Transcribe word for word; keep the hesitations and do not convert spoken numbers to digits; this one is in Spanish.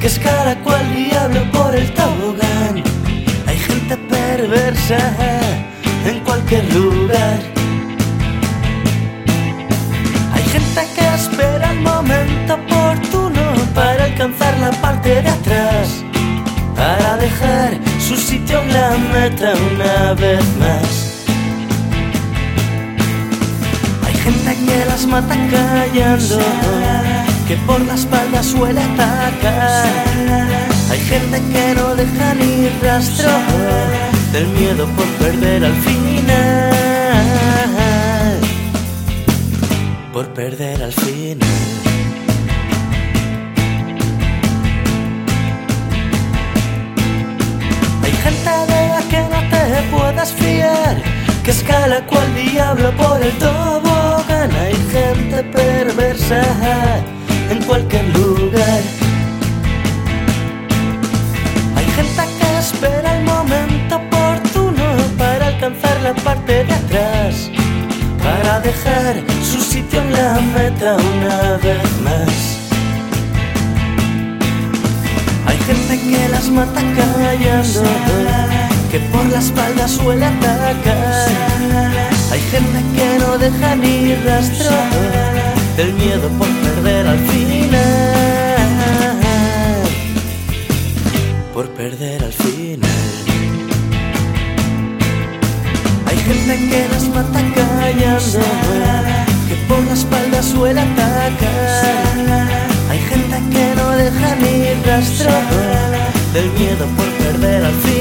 que escala cual diablo por el tobogán. Hay gente perversa en cualquier lugar. Hay gente que espera el momento oportuno para alcanzar la parte de atrás, para dejar su sitio en la meta una vez más. Hay gente que las mata callando, que por la espalda suele atacar. Hay gente que no deja ni rastro del miedo por perder al final, por perder al final. Hay gente de la que no te puedas fiar, que escala cual diablo por el tobogán. Hay gente perversa en cualquier lugar. Hay gente que espera el momento oportuno para alcanzar la parte de atrás, para dejar su sitio en la meta una vez más. Hay gente que las mata callando, que por la espalda suele atacar. Hay gente que no deja ni rastro del miedo por perder al final, por perder al final. Hay gente que las mata callando, que por la espalda suele atacar. Hay gente que no deja ni rastro del miedo por perder al final,